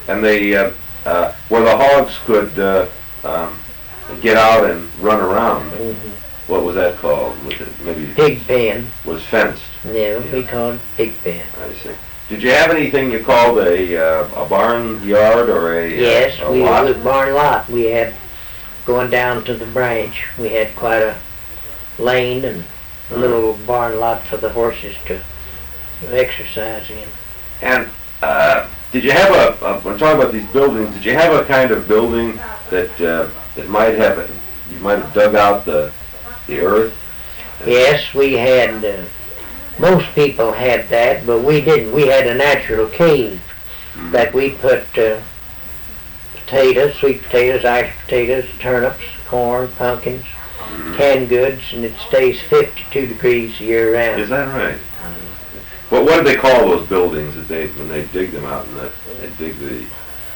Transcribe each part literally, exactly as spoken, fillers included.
and they uh, uh, where the hogs could uh, um, get out and run around. Mm-hmm. What was that called? Was it maybe Pig pen. was fenced? Yeah, we called it pig pen. I see. Did you have anything you called a uh, a barn yard or a Yes, uh, a we lot? was barn lot. We had going down to the branch. We had quite a lane and a little barn lot for the horses to exercise in. And uh, did you have a, a? When talking about these buildings, did you have a kind of building that uh, that might have a, you might have dug out the the earth? Yes, we had. Uh, most people had that, but we didn't. We had a natural cave Mm-hmm. that we put uh, potatoes, sweet potatoes, iced potatoes, turnips, corn, pumpkins, Mm-hmm. canned goods, and it stays fifty-two degrees year round. Is that right? What what did they call those buildings that they when they dig them out and the, they dig the?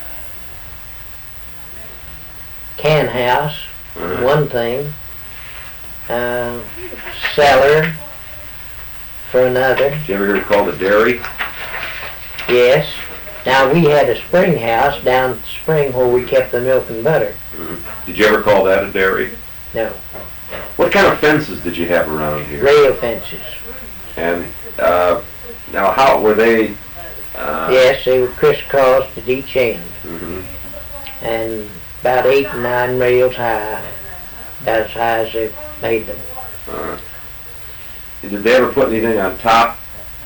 Can house, Uh, one thing. Uh, cellar for another. Did you ever hear it called a dairy? Yes. Now we had a spring house down at the spring where we kept the milk and butter. Mm-hmm. Did you ever call that a dairy? No. What kind of fences did you have around here? Rail fences. And uh, now, how were they? Uh, Yes, they were crisscrossed at each end, mhm. and about eight or nine rails high, about as high as they made them. Uh, did they ever put anything on top?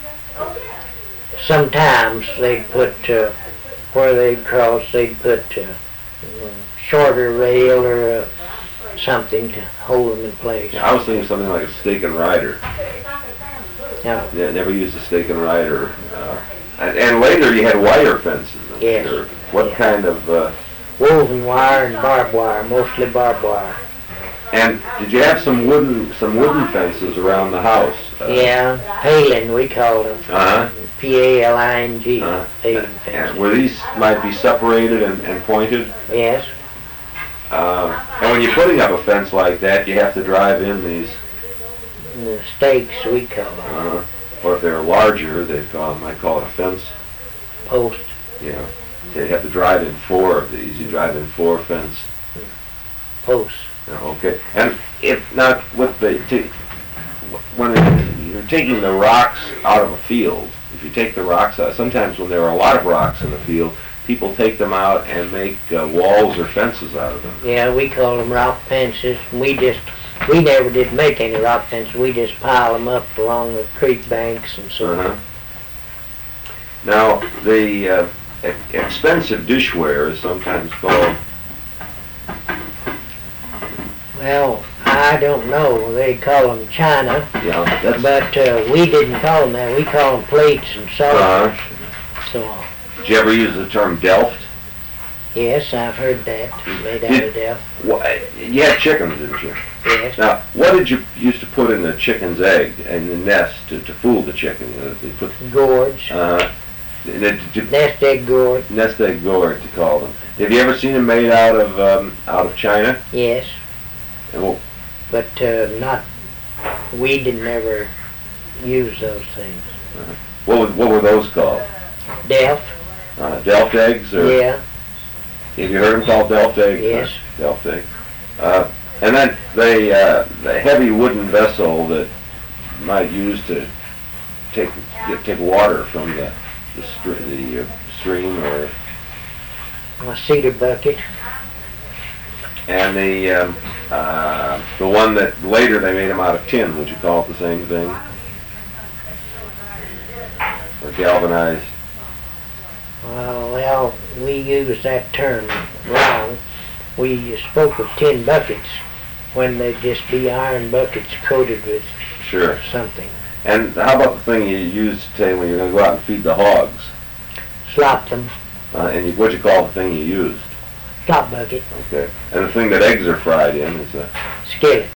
Sometimes they'd put, uh, where they'd cross, they'd put uh, shorter rail or uh, something to hold them in place. Yeah, I was thinking something like a stake and rider. Now, Yeah, never used a stake and rider. Uh, and, and later you had wire fences. I'm Yes. sure. What Yeah. kind of? Uh, woven wire and barbed wire, mostly barbed wire. and did you have some wooden some wooden fences around the house? Uh, Yeah, paling we called them. Uh-huh. P A L I N G, Uh, paling and fences. were these might be separated and, and pointed? Yes, Uh, and when you're putting up a fence like that, you have to drive in these, and the stakes we call them, uh, or if they're larger, they call might call it a fence. posts. You know, you have to drive in four of these. You drive in four fence. Posts. You know, okay. And if not with the t- when you're taking the rocks out of a field, if you take the rocks out, sometimes when there are a lot of rocks in the field, people take them out and make uh, walls or fences out of them. Yeah, we call them rock fences. And we just, we never did make any rock fences. We just pile them up along the creek banks and so Uh-huh. on. Now, the uh, e- expensive dishware is sometimes called, Well, I don't know. They call them china, you know, that's, but uh, we didn't call them that. We call them plates and saucers Uh-huh. and so on. did you ever use the term Delft? Yes, I've heard that. Made out of Delft. Wha- You had chickens, didn't you? Yes. Now, what did you used to put in the chicken's egg and the nest to, to fool the chicken? Uh, they put, Gorge. uh, the, the, Nest egg gourd. nest egg gourd, to call them. Have you ever seen them made out of um, out of China? Yes, And what, but uh, not. We didn't ever use those things. what, would- what were those called? Delft. Uh, Delft eggs? Or, Yeah. Have you heard them called Delft eggs? Yes. Delft egg. Uh, and then the, uh, the heavy wooden vessel that you might use to take get, take water from the the, str- the uh, stream, or A cedar bucket. and the um, uh, the one that later they made them out of tin. Would you call it the same thing? Or galvanized? Uh, well, we use that term wrong. We spoke of tin buckets when they'd just be iron buckets coated with Sure. something. And how about the thing you use today when you're going to go out and feed the hogs? Slop them. Uh, and you, what you call the thing you used? Slop bucket. Okay. And the thing that eggs are fried in is a Skillet.